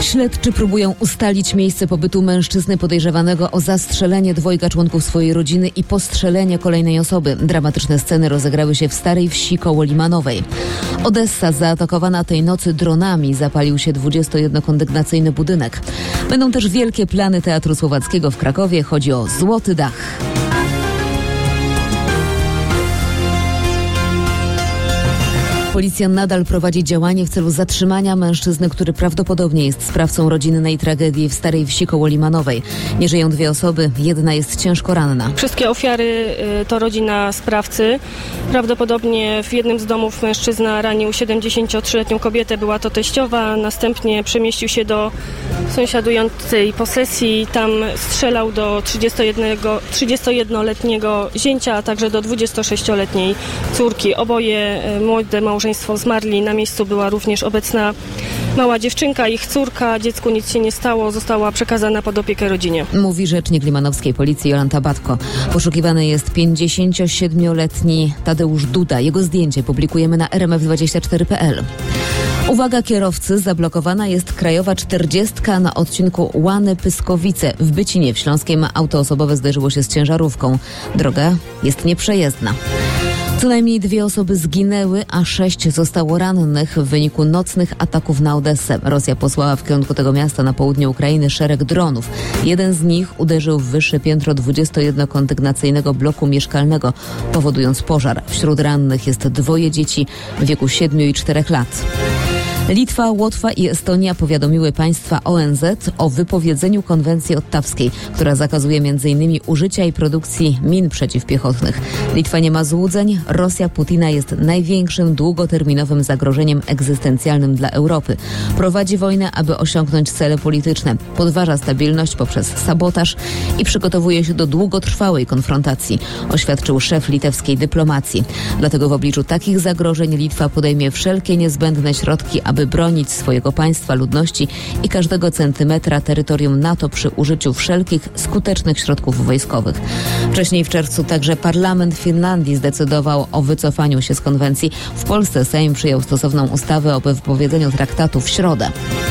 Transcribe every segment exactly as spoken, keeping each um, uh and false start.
Śledczy próbują ustalić miejsce pobytu mężczyzny podejrzewanego o zastrzelenie dwojga członków swojej rodziny i postrzelenie kolejnej osoby. Dramatyczne sceny rozegrały się w Starej Wsi koło Limanowej. Odessa, zaatakowana tej nocy dronami, zapalił się dwudziestojednokondygnacyjny budynek. Będą też wielkie plany Teatru Słowackiego w Krakowie. Chodzi o Złoty Dach. Policja nadal prowadzi działanie w celu zatrzymania mężczyzny, który prawdopodobnie jest sprawcą rodzinnej tragedii w Starej Wsi koło Limanowej. Nie żyją dwie osoby, jedna jest ciężko ranna. Wszystkie ofiary to rodzina sprawcy. Prawdopodobnie w jednym z domów mężczyzna ranił siedemdziesięciotrzyletnią kobietę, była to teściowa. Następnie przemieścił się sąsiadującej posesji. Tam strzelał do trzydziestojednoletniego zięcia, a także do dwudziestosześcioletniej córki. Oboje młode małżeństwo zmarli. Na miejscu była również obecna mała dziewczynka, ich córka. Dziecku nic się nie stało, została przekazana pod opiekę rodzinie. Mówi rzecznik limanowskiej policji Jolanta Batko. Poszukiwany jest pięćdziesięciosiedmioletni Tadeusz Duda. Jego zdjęcie publikujemy na r m f dwadzieścia cztery kropka p l. Uwaga kierowcy, zablokowana jest krajowa czterdziestka na odcinku Łany-Pyskowice. W Bycinie w Śląskiem auto osobowe zderzyło się z ciężarówką. Droga jest nieprzejezdna. Co najmniej dwie osoby zginęły, a sześć zostało rannych w wyniku nocnych ataków na Odessę. Rosja posłała w kierunku tego miasta na południe Ukrainy szereg dronów. Jeden z nich uderzył w wyższe piętro dwudziestojednokondygnacyjnego bloku mieszkalnego, powodując pożar. Wśród rannych jest dwoje dzieci w wieku siedmiu i czterech lat. Litwa, Łotwa i Estonia powiadomiły państwa O N Z o wypowiedzeniu konwencji ottawskiej, która zakazuje między innymi użycia i produkcji min przeciwpiechotnych. Litwa nie ma złudzeń. Rosja Putina jest największym długoterminowym zagrożeniem egzystencjalnym dla Europy. Prowadzi wojnę, aby osiągnąć cele polityczne. Podważa stabilność poprzez sabotaż i przygotowuje się do długotrwałej konfrontacji, oświadczył szef litewskiej dyplomacji. Dlatego w obliczu takich zagrożeń Litwa podejmie wszelkie niezbędne środki, aby aby bronić swojego państwa, ludności i każdego centymetra terytorium NATO przy użyciu wszelkich skutecznych środków wojskowych. Wcześniej w czerwcu także parlament Finlandii zdecydował o wycofaniu się z konwencji. W Polsce Sejm przyjął stosowną ustawę o wypowiedzeniu traktatu w środę.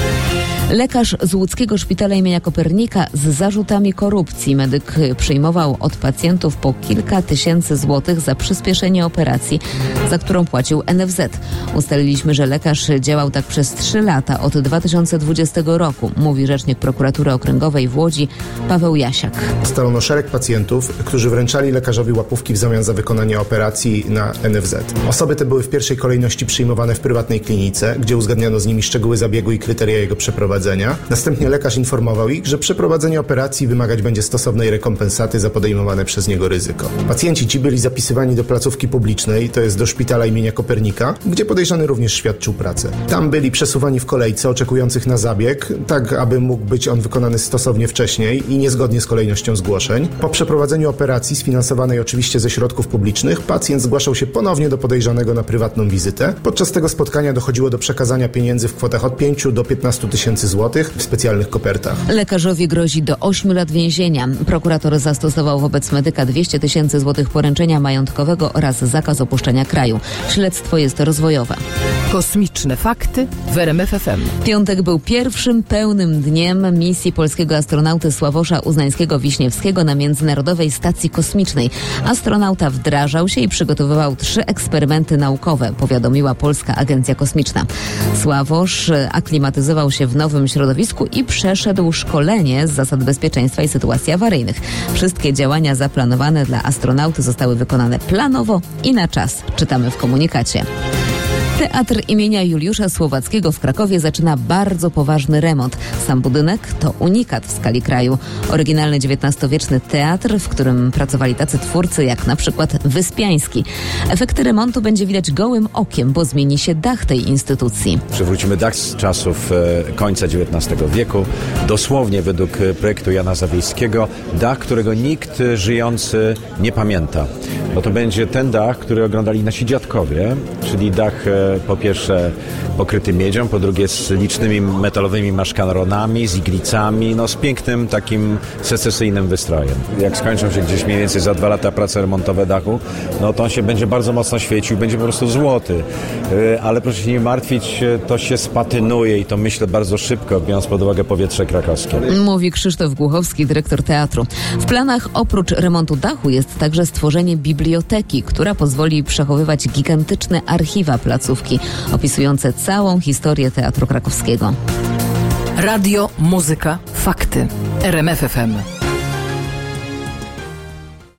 Lekarz z łódzkiego szpitala imienia Kopernika z zarzutami korupcji. Medyk przyjmował od pacjentów po kilka tysięcy złotych za przyspieszenie operacji, za którą płacił N F Z. Ustaliliśmy, że lekarz działał tak przez trzy lata od dwa tysiące dwudziestego roku, mówi rzecznik prokuratury okręgowej w Łodzi Paweł Jasiak. Ustalono szereg pacjentów, którzy wręczali lekarzowi łapówki w zamian za wykonanie operacji na N F Z. Osoby te były w pierwszej kolejności przyjmowane w prywatnej klinice, gdzie uzgadniano z nimi szczegóły zabiegu i kryteria jego przeprowadzenia. Następnie lekarz informował ich, że przeprowadzenie operacji wymagać będzie stosownej rekompensaty za podejmowane przez niego ryzyko. Pacjenci ci byli zapisywani do placówki publicznej, to jest do szpitala imienia Kopernika, gdzie podejrzany również świadczył pracę. Tam byli przesuwani w kolejce oczekujących na zabieg, tak aby mógł być on wykonany stosownie wcześniej i niezgodnie z kolejnością zgłoszeń. Po przeprowadzeniu operacji, sfinansowanej oczywiście ze środków publicznych, pacjent zgłaszał się ponownie do podejrzanego na prywatną wizytę. Podczas tego spotkania dochodziło do przekazania pieniędzy w kwotach od pięciu do piętnastu tysięcy złotych w specjalnych kopertach. Lekarzowi grozi do ośmiu lat więzienia. Prokurator zastosował wobec medyka dwieście tysięcy złotych poręczenia majątkowego oraz zakaz opuszczenia kraju. Śledztwo jest rozwojowe. Kosmiczne fakty w R M F F M. Piątek był pierwszym pełnym dniem misji polskiego astronauty Sławosza Uznańskiego-Wiśniewskiego na Międzynarodowej Stacji Kosmicznej. Astronauta wdrażał się i przygotowywał trzy eksperymenty naukowe, powiadomiła Polska Agencja Kosmiczna. Sławosz aklimatyzował się w nowym środowisku i przeszedł szkolenie z zasad bezpieczeństwa i sytuacji awaryjnych. Wszystkie działania zaplanowane dla astronauty zostały wykonane planowo i na czas, czytamy w komunikacie. Teatr imienia Juliusza Słowackiego w Krakowie zaczyna bardzo poważny remont. Sam budynek to unikat w skali kraju. Oryginalny dziewiętnastowieczny teatr, w którym pracowali tacy twórcy jak na przykład Wyspiański. Efekty remontu będzie widać gołym okiem, bo zmieni się dach tej instytucji. Przywrócimy dach z czasów e, końca dziewiętnastego wieku. Dosłownie według projektu Jana Zawiejskiego. Dach, którego nikt żyjący nie pamięta. no to będzie ten dach, który oglądali nasi dziadkowie, czyli dach e, po pierwsze pokryty miedzią, po drugie z licznymi metalowymi maszkaronami, z iglicami, no z pięknym takim secesyjnym wystrojem. Jak skończą się gdzieś mniej więcej za dwa lata prace remontowe dachu, no to on się będzie bardzo mocno świecił, będzie po prostu złoty. E, ale proszę się nie martwić, to się spatynuje i to myślę bardzo szybko, biorąc pod uwagę powietrze krakowskie. Mówi Krzysztof Głuchowski, dyrektor teatru. W planach oprócz remontu dachu jest także stworzenie biblioteki, która pozwoli przechowywać gigantyczne archiwa placówki, opisujące całą historię Teatru Krakowskiego. Radio, muzyka, fakty. R M F F M.